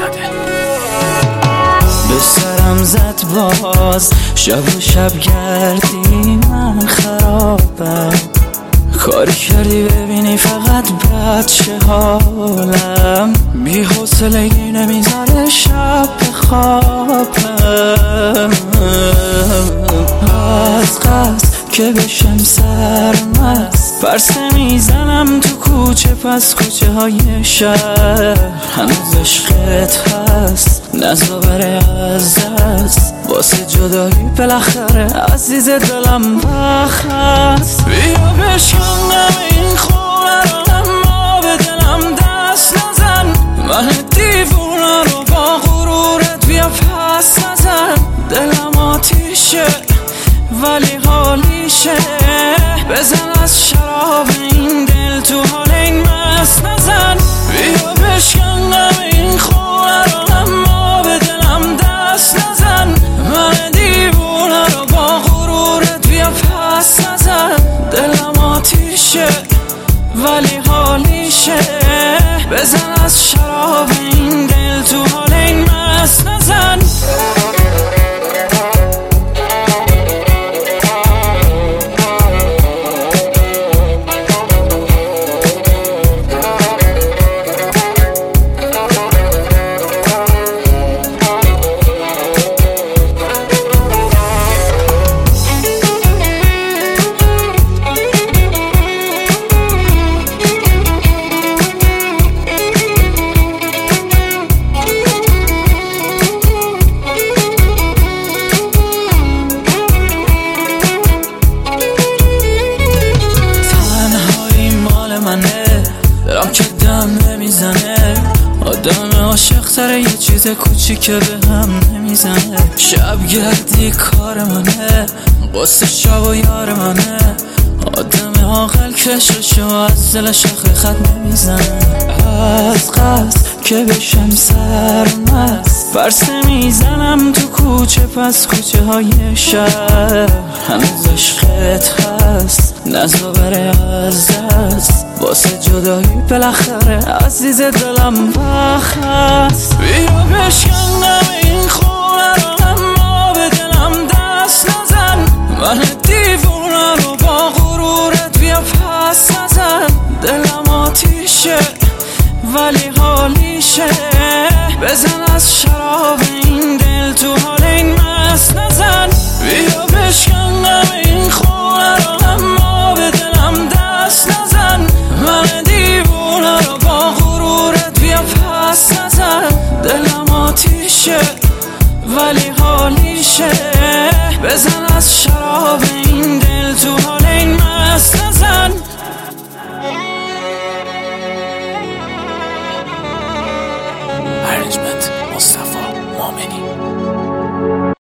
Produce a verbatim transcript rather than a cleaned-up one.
به سرم زد باز شب و شب گردی من خرابم، کاری کردی ببینی فقط بد چه حالم، بی حوصلگی نمیذاره شب بخوابم، از قصد که بشم سرمست پرسه میزنم تو کوچه پس کوچه های شهر، هنوز عشقت هست نزا بره از دست، واسه جدایی بالاخره عزیز دلم وقت هست، بیا بشکنم این خونه رو اما به دلم دست نزن، من دیوونه رو با غرورت بیا پس نزن، دلم آتیشه ولی حالیشه، بزن از شراب این دل تو حال این مست نزن، بیا بشکنم این خونه رو اما به دلم دست نزن، من دیوونه رو با غرورت بیا پس نزن، دلم آتیشه ولی حالیشه، بزن از شراب این دل تو حال این مست نزن. دلم که دم نمیزنه، آدم عاشق تره یه چیز کوچیکه به هم نمیزنه، شب گردی کار منه، قصه شب و یار منه، آدم عاقل کششو از دلش آخه خط نمیزنه، از قصد که بشم سرمست پرسه میزنم تو کوچه پس کوچه های شهر، هنوز عشقت هست نزا بره از دست، واسه جدایی بالاخره عزیز دلم وقت هست، بیا بشکنم این خونه رو اما به دلم دست نزن، من دیوونه رو با غرورت بیا پس نزن، دلم آتیشه ولی حالیشه، بزن از شراب این دل تو حال این مست نزن، بیا بشکنم این خونه رو اما به دلم دست نزن، من دیوونه رو با غرورت بیا پس نزن، دلم آتیشه ولی حالیشه، بزن